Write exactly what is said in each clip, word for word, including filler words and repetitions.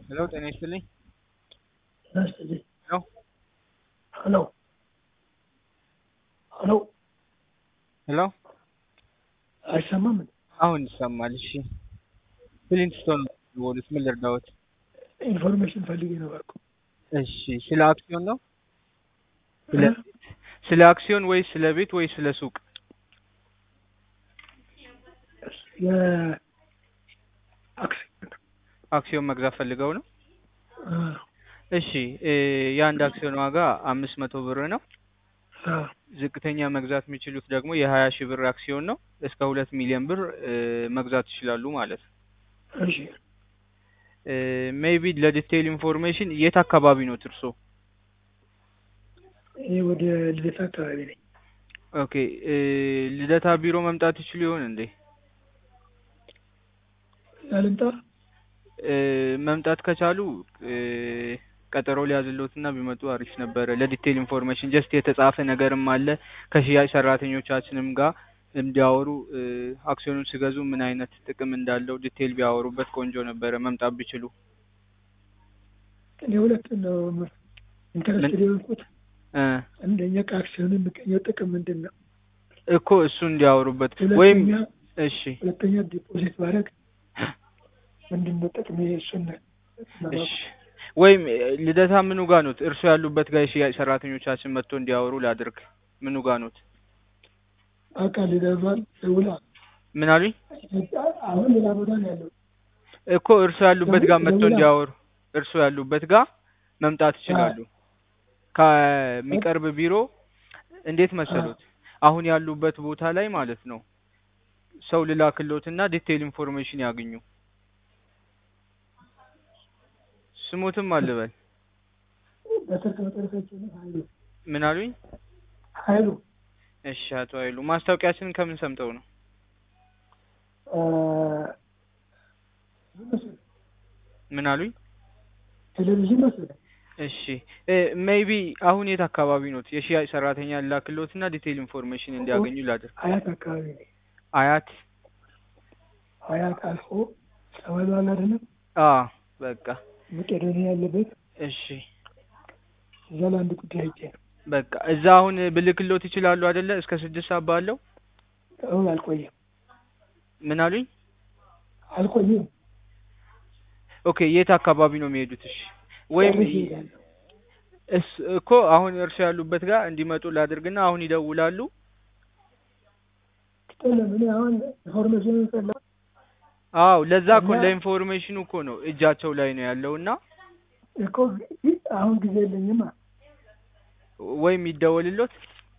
ሄሎ ጤና ይስጥልኝ። ይስጥልኝ። ሄሎ ሄሎ ሄሎ ሄሎ አይሰማም? አሁን ይሰማል። እሺ ፍሊንትስቶን ወሉስ ምን ልርዳዎት? ኢንፎርሜሽን ፈልጌ ነበርኩ። እሺ ስለ አክሲዮን ነው? ስለ እ? ስለ አክሲዮን ወይ ስለ ቤት ወይ ስለ ሱቅ? የአክሲዮን አክሲዮን መግዛት ፈልገው ነው? አ እሺ እ የአንድ አክሲዮን ዋጋ አምስት መቶ ብር ነው። አ ዝቅተኛ መግዛት የሚችሉት ደግሞ የሀያ ሺህ ብር አክሲዮን ነው። እስከ ሁለት ሚሊዮን ብር እ መግዛት ይችላሉ ማለት ነው። እሺ እ ሜይቢ ለዲቴይል ኢንፎርሜሽን የት አካባቢ ነው እርሶ? እኔ ወደ ልደታ አካባቢ ነኝ። ኦኬ እ ልደታ ቢሮ መምጣት ይችሉ ይሆን እንዴ? ያልምጣ እ መምጣት ከቻሉ እ ቀጠሮ ሊያዝልዎትና ቢመጡ አሪፍ ነበረ። ለዲቴይል ኢንፎርሜሽን ጀስት የተጻፈ ነገርም አለ ከሽያጭ ሰራተኞቻችንም ጋር እንዲያወሩ እ አክሲዮኑን ሲገዙ ምን አይነት ጥቅም እንዳለው ዲቴይል ቢያወሩበት ቆንጆ ነበረ መምጣት ቢችሉ። እኔ ሁለት ነው ኢንተረስትድ የሆንኩት። እ አንደኛ ከአክሲዮኑ የሚገኘው ጥቅም ምንድን ነው? እኮ እሱ እንዲያወሩበት ወይም ሁለተኛ እሺ ሁለተኛ ዲፖዚት ማድረግ ምንድን ነው ጥቅም? እሱን እሺ ወይም ልደታ ምኑ ጋር ኖት? እርሱ ያሉበት ጋር የሽያጭ ሰራተኞቻችን መጥቶ እንዲያወሩ ላድርግ። ምኑ ጋር ኖት? አቃል ይደርባል ደውላ ምን አሉኝ? አሁን ሌላ ቦታ ነው ያለው እኮ እርሱ ያሉበት ጋር መጥቶ ደውላ እንዲያወሩ እርሱ ያሉበት ጋር መምጣት ይችላሉ። ከሚቀርብ ቢሮ እንዴት መሰሉት? አሁን ያሉበት ቦታ ላይ ማለት ነው ሰው ልላክሎትና ዲቴይል ኢንፎርሜሽን ያግኙ። ስሙትም አልበል። በስልክ መጠረሳችን ኃይሉ ምን አሉኝ? ኃይሉ እሺ አቶ ኃይሉ ማስታወቂያችንን ከምን ሰምተው ነው? አ ምን አሉኝ? ቴሌቪዥን መሰለኝ። እሺ እ ሜይቢ አሁን የት አካባቢ ኖት? የሽያጭ ሰራተኛ ላክሎትና ዲቴይል ኢንፎርሜሽን እንዲያገኙ ላድርግ። አያት አካባቢ ነኝ። አያት አያት አልፎ ጸበሉ አለ አይደለም? አ በቃ መቄዶንያ ያለበት እሺ እዛ ለአንድ ጉዳይ ሄጄ ነው። በቃ እዛ አሁን ብልክሎት ይችላሉ አይደለ? እስከ ስድስት ሰዓት ባለው። አሁን አልቆየም ምን አሉኝ? አልቆየም። ኦኬ የት አካባቢ ነው የሚሄዱት? እሺ ወይም ጨርሼ እሄዳለሁ። እስ እኮ አሁን እርሱ ያሉበት ጋር እንዲመጡ ላድርግና አሁን ይደውላሉ። አይደለም እኔ አሁን ኢንፎርሜሽን ፈላ አዎ ለዛ እኮ እና ለኢንፎርሜሽኑ እኮ ነው እጃቸው ላይ ነው ያለውና እኮ አሁን ጊዜ የለኝማ። ወይም ይደወልሎት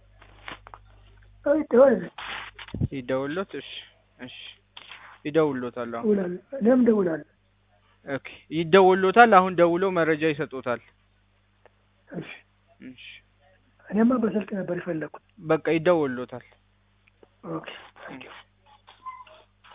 አይ ደውል ይደውልሎት። እሺ እሺ ይደውልሎታል። አሁን እደውላለሁ። እኔም እደውላለሁ። ኦኬ ይደውልሎታል። አሁን ደውለው መረጃ ይሰጡታል። እሺ እሺ እኔማ በስልክ ነበር የፈለኩት። በቃ ይደውልሎታል። ኦኬ ታንክ ዩ